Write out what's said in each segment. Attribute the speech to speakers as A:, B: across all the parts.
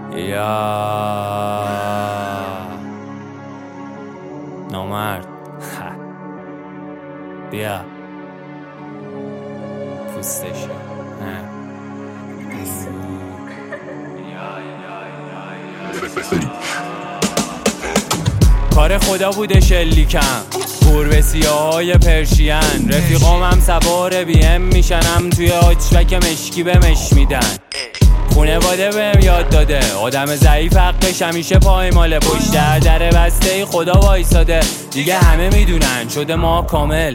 A: یا نامرد بیا پوستشو کار خدا بوده شلیکم پر به سیاهای پرشین، رفیقام هم سوار بیم میشنم توی آچوک مشکی به مش میدن. خونواده بهم یاد داده آدم ضعیف حقش همیشه پایماله، پشت در بسته خدا وایساده دیگه همه میدونن شده ما کامل.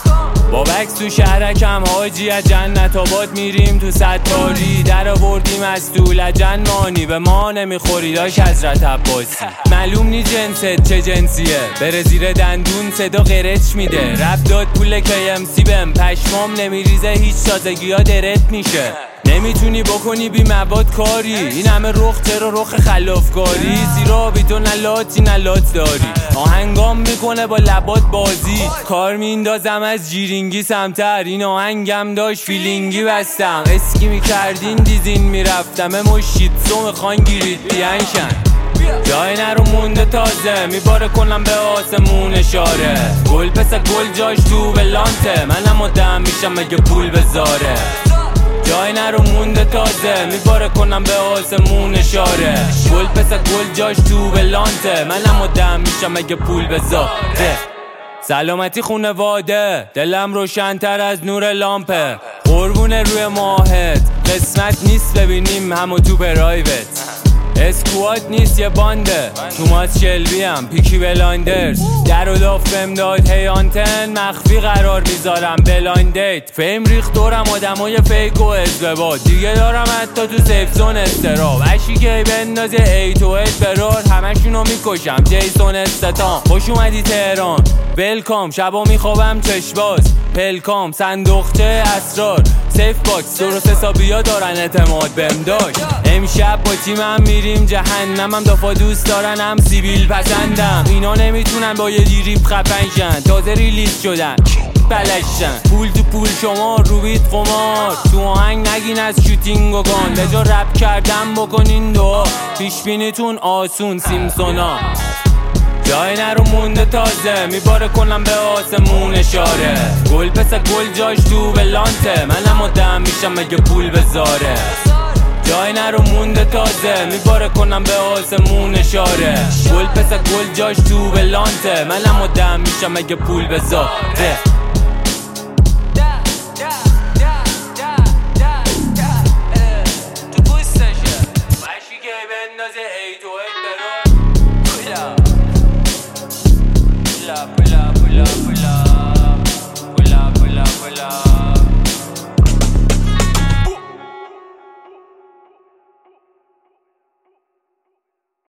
A: با بکس تو شهرکم حاجی از جنت آباد میریم تو ستاری، در آوردیم از دولجن مانی به ما نمیخوری داش حضرت عباسی. معلوم نی جنست چه جنسیه بره زیر دندون صدا قرچ میده، رب داد پول KMC بهم پشمام نمیریزه هیچ تازگی ها درت میشه. نمیتونی بکنی بی مواد کاری، این همه رخ تر و رخ خلافکاری، زیرا بی تو نلاتی نلات داری، آهنگام میکنه با لبات بازی، کار میندازم از جیرینگی سمتر، این آهنگم داشت فیلینگی بستم، اسکی میکردین دیزین میرفتم مشید سو میخوان گیرید بیانشن. جای نرو مونده تازه میباره کنم به آسمون اشاره، گل پس گل جاش تو بلانته منم آدم میشم مگه پول بذاره. جای نرو مونده تازه میباره کنم به آسمون اشاره، گل پس گل جاش تو بلانته منم آدم میشم اگه پول بذاره. سلامتی خونواده دلم روشن‌تر از نور لامپه، قربونه روی ماهت قسمت نیست ببینیم همو تو پرایوت، اسکواد نیست یه بانده توماس شلبی هم پیکی بلایندرز، در و داف بمداد هی آنتن مخفی قرار میذارم بلایندیت، فیم ریخت دورم آدمای فیک و ازبباد دیگه دارم حتی تو سیف زون استراب، اشی که بندازه ای تو ایت برار همشونو میکشم جیسون استتام. خوش اومدی تهران ویلکام، شبا میخوابم چشباز پلکام صندوقچه اسرار سیف باکس، درست حسابیا دارن اعتماد بهم داشت. امشب با تیمم میریم جهنمم، دافا دوست دارن هم سیبیل پسندم، اینا نمیتونن با یه دیریب خفنشن، تازه ریلیز شدن بلشن، پول تو پول شما رو بیت قمار، تو آهنگ نگین از شوتینگ و گان، به جا رپ کردن بکنین دعا پیش بینیتون آسون سیمسونا. جای نرو مونده تازه میباره کنم به آسمون اشاره، گل پس گل جاش تو بلانته منم آدم میشم مگه پول بذاره. جای نرو مونده تازه میباره کنم به آسمون اشاره، گل پس گل جاش تو بلانته منم آدم میشم مگه پول بذاره.